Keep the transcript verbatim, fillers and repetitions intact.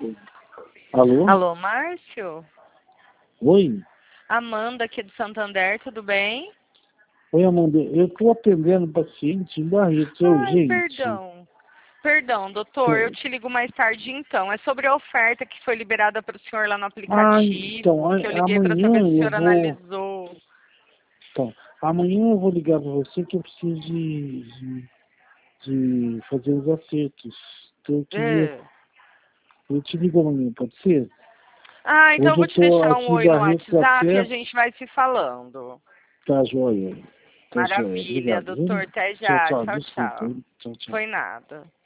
Alô? Alô, Márcio? Oi? Amanda aqui do Santander, tudo bem? Oi, Amanda. Eu estou atendendo paciente em Barretos, é Ai, urgente. perdão. Perdão, doutor, eu te ligo mais tarde então. É sobre a oferta que foi liberada para o senhor lá no Ah, aplicativo, então, a- que eu liguei para amanhã saber se o eu senhor vou... analisou. Então, amanhã eu vou ligar para você que eu preciso de, de, de fazer os acertos. Então eu queria... É. Eu te ligo amanhã, pode ser? Ah, então eu Hoje eu vou te estou deixar um aqui em oi no Barretos WhatsApp e a até... gente vai se falando. Tá joia. Tá joia. Maravilha, Obrigado, viu? doutor. Até Tchau, já. tchau. Tchau, Desculpa, tchau. hein? Tchau, tchau. Foi nada.